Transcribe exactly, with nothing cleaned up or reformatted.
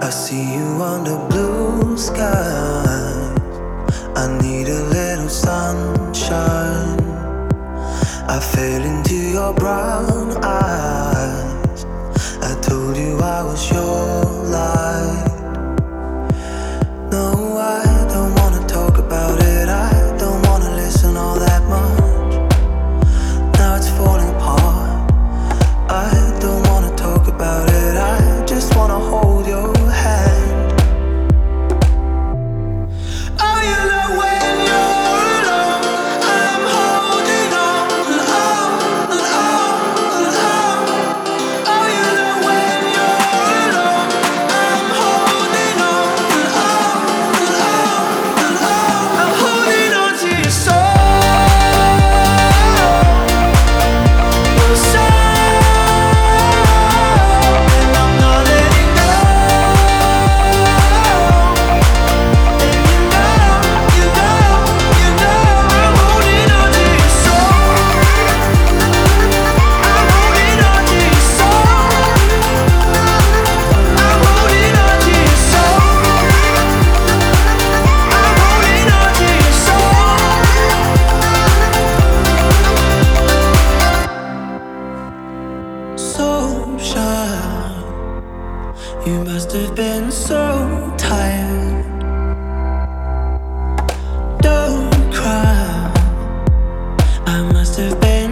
I see you under blue skies. I need a little sunshine. I fell into your brown eyes. I told you I was your light. No, I don't wanna talk about it. I don't wanna listen all that much. Now it's falling apart. I don't wanna talk about it. I just wanna hold your hand. Are you love when you're alone? I'm holding on and on and on and on. Are you love when you're alone? I'm holding on and on and on and on. I'm holding on to your soul, your soul, and I'm not letting go. And you know, you know, you know, I'm holding on to your soul. I'm holding on to your soul. I'm holding on to your soul. I'm holding on to your soul. So shy, you must have been so tired. Don't cry, I must have been